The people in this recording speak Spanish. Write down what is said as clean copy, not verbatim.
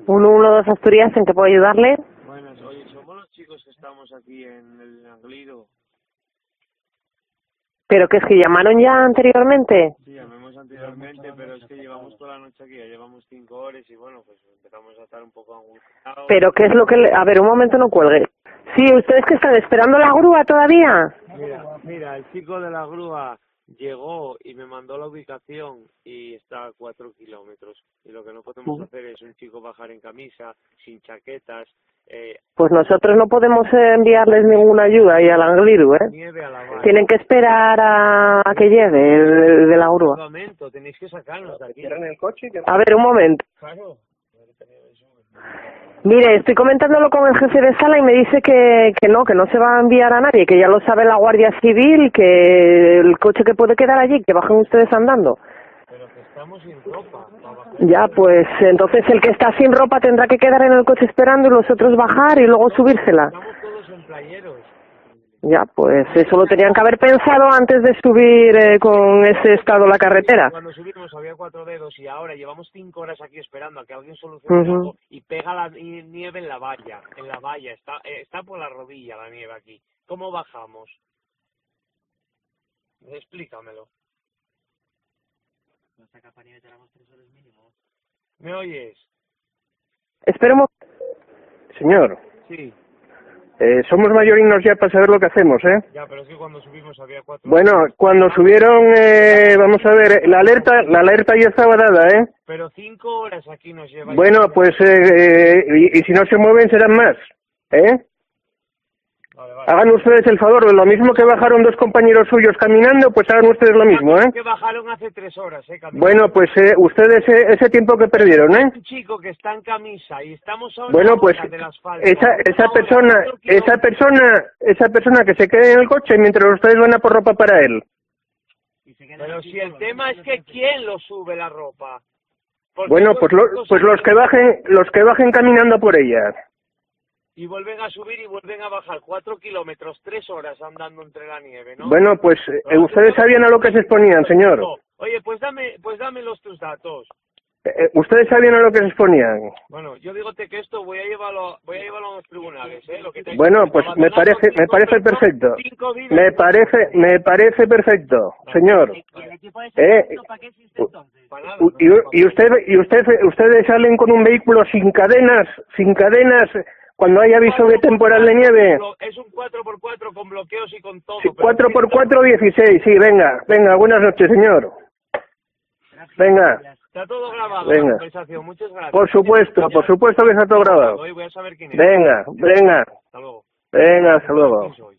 112 Asturias, ¿en qué puedo ayudarle? Buenas, oye, somos los chicos que estamos aquí en el Anglido. ¿Pero que es que llamaron ya anteriormente? Sí, llamamos anteriormente, pero es que llevamos toda la noche aquí, ya llevamos 5 horas y bueno, pues empezamos a estar un poco angustiados. ¿Pero qué es lo que le... A ver, un momento, no cuelgue. Sí, ¿ustedes que están esperando la grúa todavía? Mira, el chico de la grúa llegó y me mandó la ubicación y está a 4 kilómetros. Y lo que no podemos hacer es un chico bajar en camisa, sin chaquetas. Pues nosotros no podemos enviarles ninguna ayuda ahí al Angliru, ¿eh? Nieve a la valla. Tienen que esperar a que llegue el de la grúa. Un momento, tenéis que sacarnos de aquí. A ver, un momento. Claro. Mire, estoy comentándolo con el jefe de sala y me dice que no se va a enviar a nadie, que ya lo sabe la Guardia Civil, que el coche que puede quedar allí, que bajen ustedes andando. Pero que estamos sin ropa. Ya, pues entonces el que está sin ropa tendrá que quedar en el coche esperando y los otros bajar y luego subírsela. Estamos todos en playeros. Ya, pues eso lo tenían que haber pensado antes de subir con ese estado la carretera. Cuando subimos había 4 dedos y ahora llevamos 5 horas aquí esperando a que alguien solucione algo y pega la nieve en la valla. Está por la rodilla la nieve aquí. ¿Cómo bajamos? Explícamelo. ¿Me oyes? Espera un momento. Señor, Sí. somos mayorinos ya para saber lo que hacemos, ¿eh? Ya, pero es que cuando subimos había 4 Bueno, cuando subieron, vamos a ver, la alerta ya estaba dada, ¿eh? Pero 5 horas aquí nos lleva. Bueno, pues, y si no se mueven serán más, ¿eh? Vale, vale. Hagan ustedes el favor, lo mismo que bajaron 2 compañeros suyos caminando, pues hagan ustedes lo mismo, ¿eh? Que bajaron hace 3 horas, caminando. Bueno, pues ustedes ese tiempo que perdieron, ¿eh? Un chico que está en camisa y estamos a una Bueno, pues hora del asfalto. esa persona que se quede en el coche mientras ustedes van a por ropa para él. Pero si el tema es que ¿quién lo sube la ropa? Porque Bueno, pues los que bajen caminando por ella. Y vuelven a subir y vuelven a bajar 4 kilómetros, 3 horas andando entre la nieve, ¿no? Bueno, pues ustedes sabían a lo que se exponían, señor. Oye, pues dame tus datos. Ustedes sabían a lo que se exponían. Bueno, yo dígote que esto voy a llevarlo a los tribunales, ¿eh? Lo que te Bueno, pues me parece perfecto. Me parece perfecto, señor. Y ustedes salen con un vehículo sin cadenas, cuando hay aviso de temporal de nieve. Es un 4x4 con bloqueos y con todo. Sí, 4x4 16, sí, venga, buenas noches, señor. Venga. Está todo grabado, Venga. la conversación. Muchas gracias. Por supuesto que está todo grabado. Hoy voy a saber quién es. Venga. Hasta luego. Venga, hasta luego.